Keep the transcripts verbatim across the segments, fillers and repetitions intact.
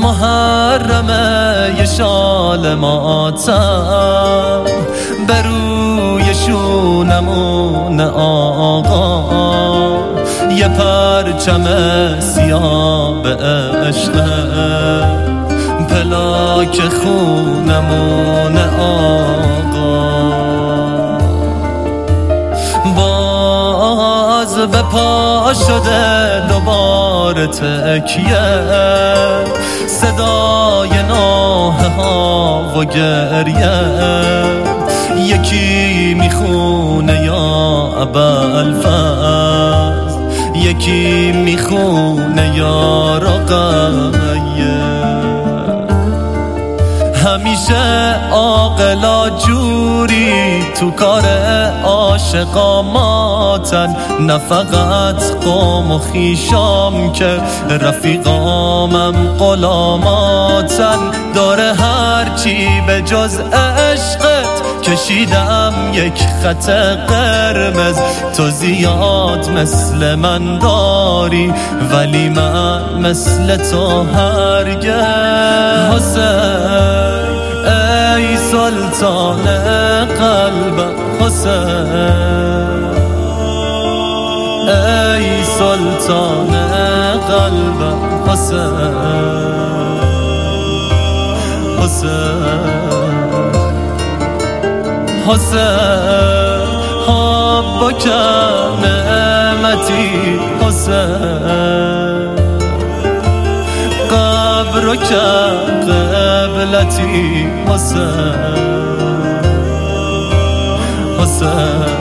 محرمه یه شال ماتم بروی شونمون آقا، یه پرچم سیاه به عشقه پلاک خونمون آقا. باز به پا شده دوباره تکیه، صدای ناله ها و گریه، یکی میخونه یا ابوالفضل، یکی میخونه یا رقیه. همیشه عاقلا جوری تو کار عاشقا ماتن، نه فقط قوم و خیشام که رفیقامم غلاماتن. داره هرچی به جز عشقت کشیدم یک خط قرمز، تو زیاد مثل من داری ولی من مثل تو هرگز. حسین ای سلطان قلبم، حسین ای سلطان قلبم، حسین حسین حسین حبک نعمتی، حسین قبرک قبلتی، حسین حسین.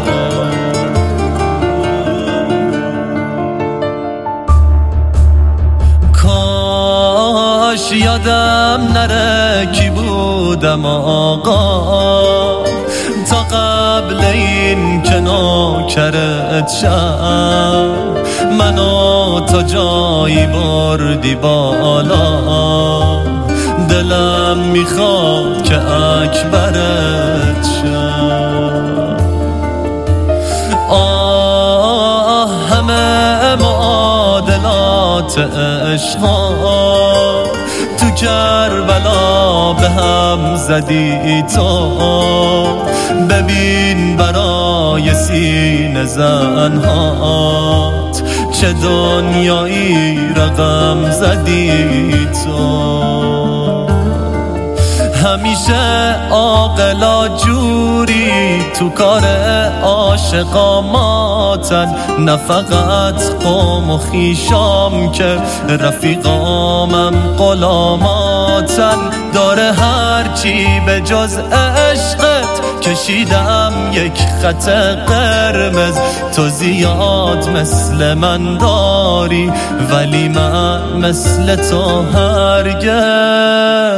کاش یادم نره کی بودم آقا، تا قبل این که نوکرت شم منو تا جایی بردی بالا، دلم میخواد که اکبرت شم. آه همه معادلات عشقا تو کربلا به هم زدی تو، ببین برای سینه زنهات چه دنیایی رقم زدی تو. همیشه عاقلا جوری تو کار عاشقا ماتن، نه فقط قوم و خیشام که رفیقامم غلاماتن. داره هرچی به جز عشقت کشیدم یک خط قرمز، تو زیاد مثل من داری ولی من مثل تو هرگز.